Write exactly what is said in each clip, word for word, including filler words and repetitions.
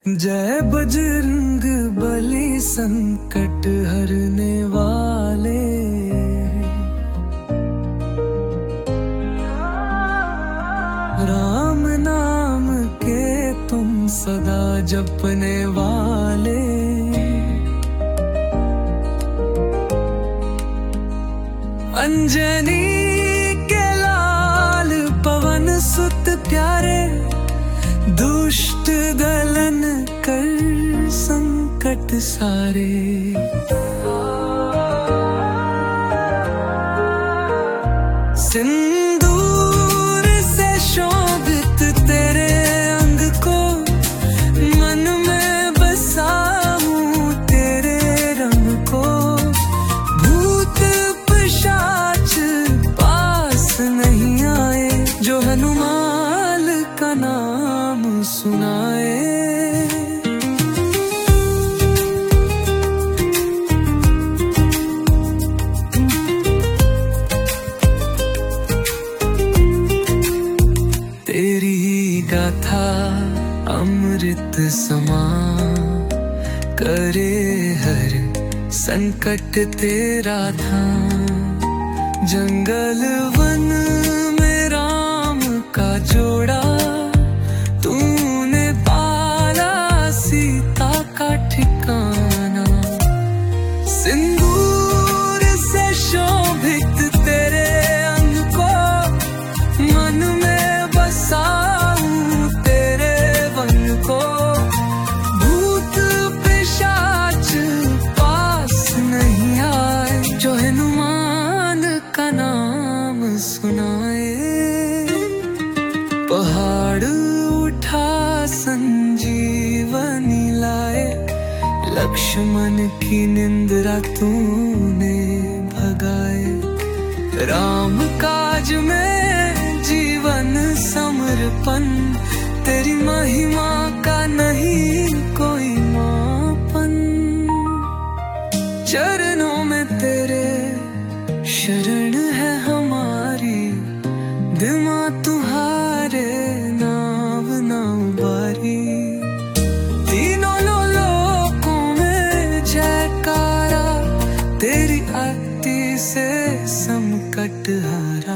जय बजरंग बली संकट हरने वाले। राम नाम के तुम सदा जपने वाले। अंजनी के लाल पवन सुत प्यारे, दुष्ट गलन कर संकट सारे। सिंदूर से शोभित तेरे अंग को, मन में बसाऊं तेरे रंग को। भूत पिशाच पास नहीं आए, जो हनुमान का नाम सुनाए। तेरी गाथा अमृत समान, करे हर संकट तेरा धाम। जंगल वन में राम का जोड़ा, तूने पाला सीता का ठिकाना। सिंदूर से शोभित तेरे अंग को, मन में बसाऊं तेरे वन को। भूत पिशाच पास नहीं आए, जो हनुमान का नाम सुनाए। पहाड़ उठा संजीवनी लाए, लक्ष्मण की निंद्रा तूने भगाए। राम काज में जीवन समर्पण, तेरी महिमा का नहीं कोई मापन। चरणों में तेरे शरण है हमारी, दिमा तुम्हारे नाव ना उबारी। तीनों लोकों में जयकारा, तेरी आरती से संकट हारा।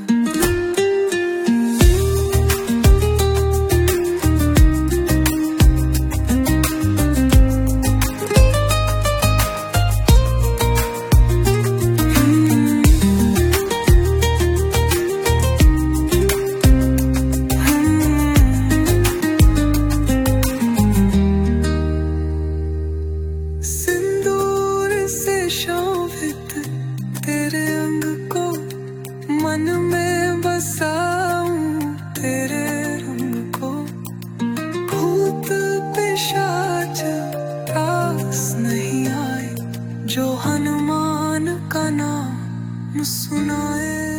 शोभित तेरे अंग को, मन में बसाऊं तेरे रंग को। भूत पिशाच पास नहीं आए, जो हनुमान का नाम सुनाए।